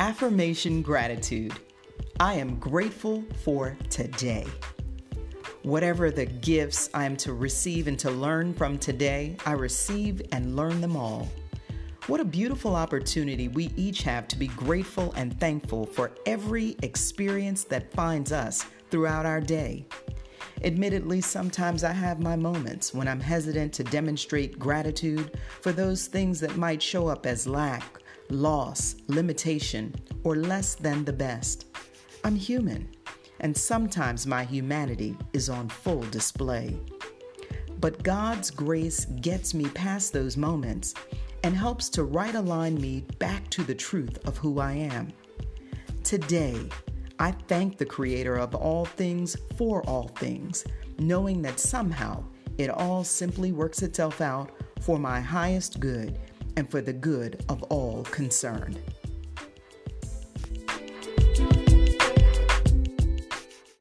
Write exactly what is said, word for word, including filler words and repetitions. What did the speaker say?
Affirmation gratitude. I am grateful for today. Whatever the gifts I am to receive and to learn from today, I receive and learn them all. What a beautiful opportunity we each have to be grateful and thankful for every experience that finds us throughout our day. Admittedly, sometimes I have my moments when I'm hesitant to demonstrate gratitude for those things that might show up as lack, loss, limitation, or less than the best. I'm human, and sometimes my humanity is on full display. But God's grace gets me past those moments and helps to right align me back to the truth of who I am. Today, I thank the Creator of all things for all things, knowing that somehow it all simply works itself out for my highest good and for the good of all concerned.